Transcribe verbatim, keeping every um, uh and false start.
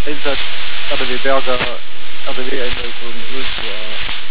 Einsatz R D W Berger, R D W-Einweisung null zwei.